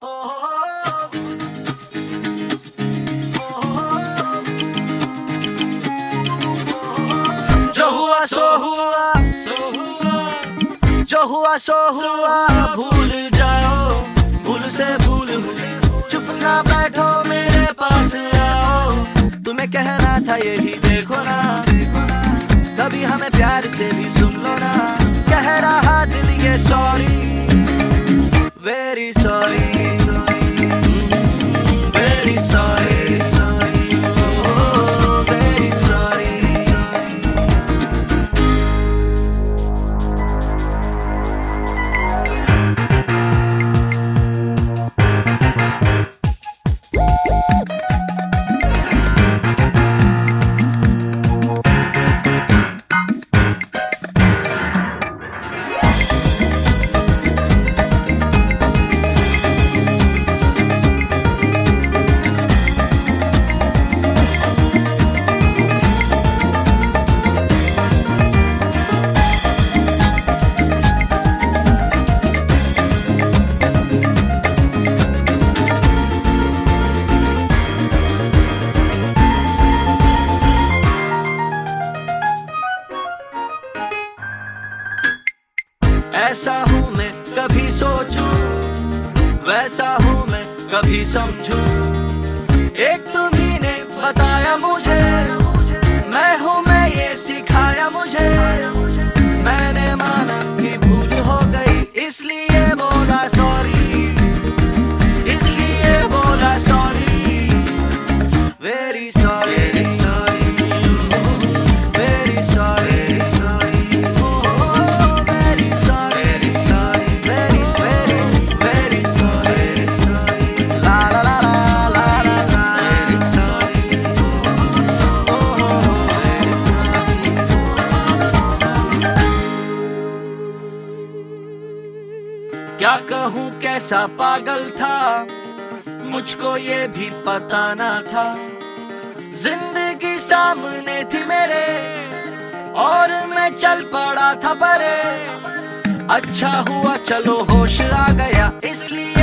जो हुआ सो हुआ, जो हुआ सो हुआ, भूल जाओ, भूल से भूल हुई। चुप ना बैठो, मेरे पास आओ, तुम्हें कहना था यही देखो ना, कभी हमें प्यार से भी सुन लो ना। कह रहा दिल ये sorry, very sorry, very sorry, very sorry. ऐसा हूँ मैं कभी सोचूं, वैसा हूँ मैं कभी समझूं। एक तुम्ही ने बताया मुझे, मैं हूँ मैं ये सिखाया मुझे। मैंने माना कि भूल हो गई, इसलिए बोला सॉरी, इसलिए बोला sorry, very sorry, very sorry. क्या कहूँ कैसा पागल था, मुझको ये भी पता ना था। जिंदगी सामने थी मेरे और मैं चल पड़ा था परे। अच्छा हुआ चलो होश आ गया, इसलिए